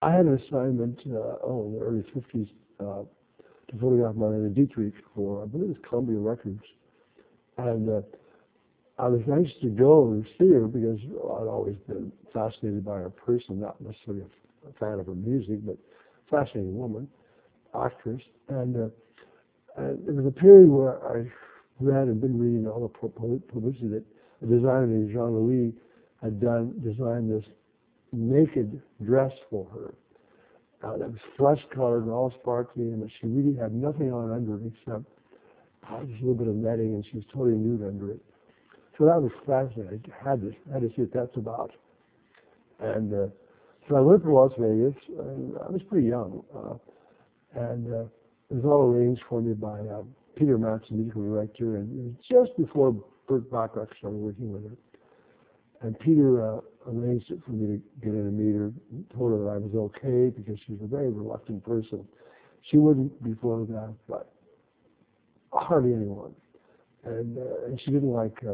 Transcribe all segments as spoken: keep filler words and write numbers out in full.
I had an assignment, uh, oh, in the early fifties, uh, to photograph Marlene Dietrich for, I believe it was Columbia Records. And uh, I was anxious to go and see her because I'd always been fascinated by her person, not necessarily a, a fan of her music, but fascinating woman, actress. And, uh, and there was a period where I read and been reading all the publicity that a designer named Jean-Louis had done, designed this naked dress for her. Uh, that was flesh colored and all sparkly, and she really had nothing on under it except uh, just a little bit of netting, and she was totally nude under it. So that was fascinating. I had to, had to see what that's about. And uh, so I went to Las Vegas, and I was pretty young, uh, and uh, it was all arranged for me by uh, Peter Matz, the musical director, and it was just before Burt Bacharach started working with her. And Peter uh, arranged it for me to get in and meet her, told her that I was okay because she was a very reluctant person. She wouldn't be photographed by hardly anyone. And, uh, and she didn't like uh,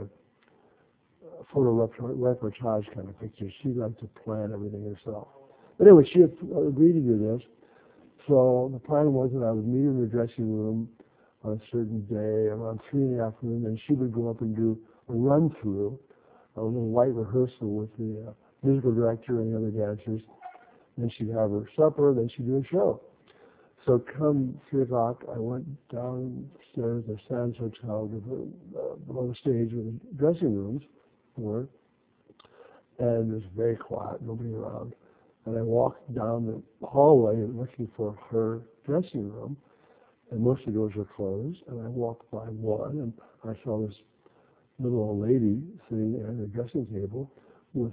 photo reportage kind of pictures. She liked to plan everything herself. But anyway, she had agreed to do this. So the plan was that I would meet her in the dressing room on a certain day around three in the afternoon, and she would go up and do a run through, a little light rehearsal with the uh, musical director and the other dancers. Then she'd have her supper, then she'd do a show. So come three o'clock, I went downstairs to the Sands Hotel to the, uh, below the stage where the dressing rooms were, and it was very quiet, nobody around. And I walked down the hallway looking for her dressing room, and most of the doors were closed. And I walked by one, and I saw this little old lady sitting there at the dressing table with,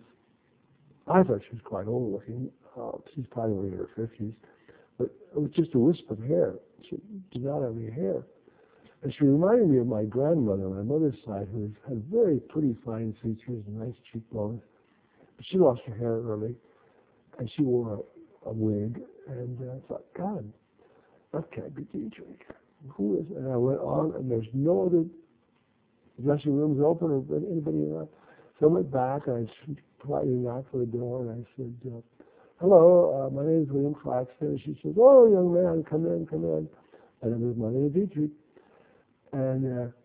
I thought she was quite old looking. Uh, she's probably in her fifties, but it was just a wisp of hair. She did not have any hair. And she reminded me of my grandmother on my mother's side, who had very pretty fine features and nice cheekbones. But she lost her hair early, and she wore a, a wig. And uh, I thought, God, that can't be Dietrich. Who is it? And I went on, and there's no other dressing rooms open or anybody around. So I went back, and I politely knocked on the door, and I said, uh, hello, uh, my name is William Claxton. And she said, oh, young man, come in, come in. And it was Marlene Dietrich. And uh,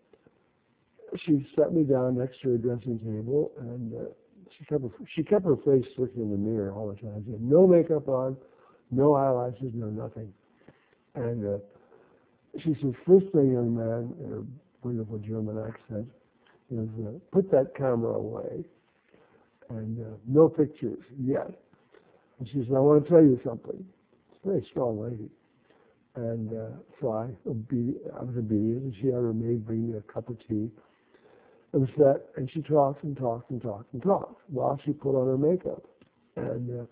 she sat me down next to her dressing table, and uh, she kept her, she kept her face looking in the mirror all the time. She had no makeup on, no eyelashes, no nothing. And uh, she said, first thing, young man, in her wonderful German accent, is uh, put that camera away, and uh, no pictures yet. And she said, I want to tell you something. She's a very strong lady. And uh, so I, obe- I was obedient, and she had her maid bring me a cup of tea. It was that, and she talked and talked and talked and talked while she put on her makeup. And uh,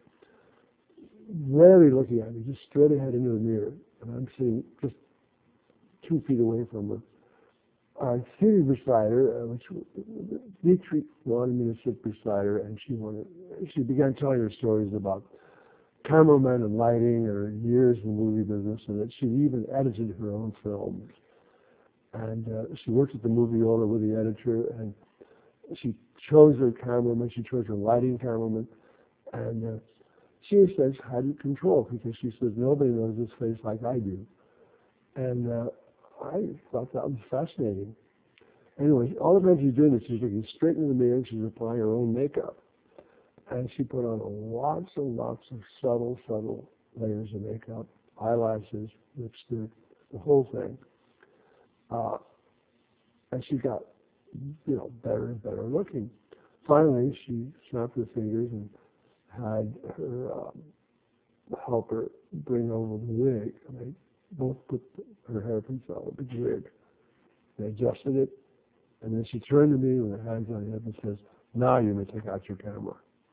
rarely looking at me, just straight ahead into the mirror. And I'm sitting just two feet away from her. I seated beside her, uh, which Dietrich wanted me to sit beside her, and she wanted. She began telling her stories about cameramen and lighting, her years in the movie business, and that she even edited her own films. And uh, she worked at the movie owner with the editor, and she chose her cameraman, she chose her lighting cameraman, and uh, she says had it controlled because she says nobody knows this face like I do. And uh, I thought that was fascinating. Anyway, all the time she's doing this, she's looking straight into the mirror and she's applying her own makeup. And she put on lots and lots of subtle, subtle layers of makeup, eyelashes, lipstick, the whole thing. Uh, and she got, you know, better and better looking. Finally, she snapped her fingers and had her um, helper bring over the wig. And they both put her hair themselves, a big wig. They adjusted it, and then she turned to me with her hands on her hip and says, now you may take out your camera.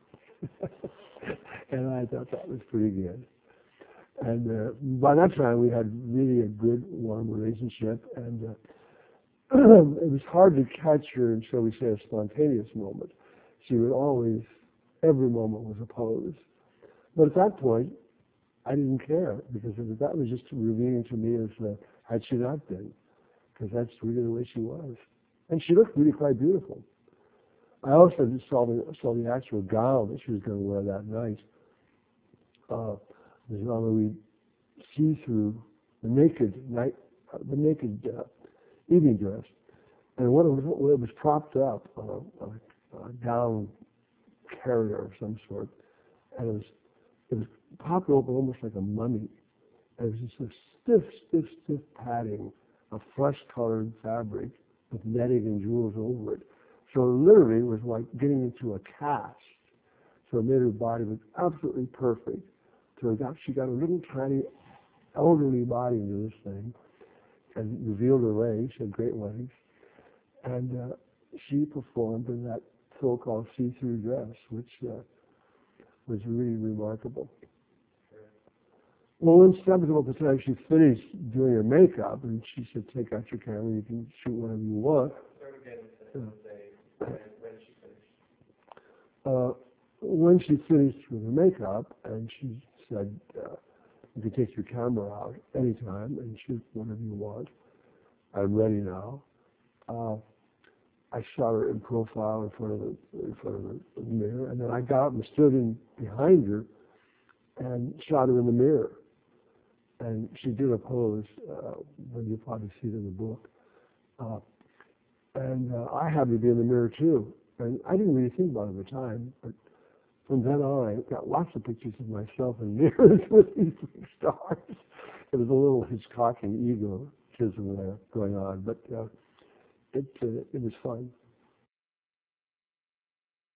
And I thought that was pretty good. And uh, by that time, we had really a good, warm relationship, and uh, it was hard to catch her in, shall we say, a spontaneous moment. She would always, every moment was a pose. But at that point, I didn't care, because it was, that was just revealing to me as uh, had she not been, because that's really the way she was. And she looked really quite beautiful. I also just saw the, saw the actual gown that she was going to wear that night. Uh, the Jean-Louis see-through, the naked night, uh, the naked uh, evening dress, and when it was, when it was propped up on a, on a, a down carrier of some sort, and it was it was popped open almost like a mummy. And it was just a stiff, stiff, stiff padding of flesh-colored fabric with netting and jewels over it. So literally, it was like getting into a cast. So it made her body look absolutely perfect. So it got, she got a little tiny elderly body into this thing and revealed her legs. She had great legs. And uh, she performed in that so-called see-through dress, which uh, was really remarkable. Well, when Stephen at the time she finished doing her makeup, and she said, "Take out your camera, you can shoot whatever you want." Uh, when she finished. Uh, when she finished with her makeup, and she said, uh, "You can take your camera out anytime and shoot whatever you want. I'm ready now." Uh, I shot her in profile in front of the in front of the, the mirror, and then I got up and stood in behind her and shot her in the mirror. And she did a pose, uh, when you'll probably see it in the book. Uh, and uh, I happened to be in the mirror too. And I didn't really think about it at the time, but from then on, I got lots of pictures of myself in mirrors with these big stars. It was a little Hitchcockian egotism there going on, but uh, it uh, it was fun.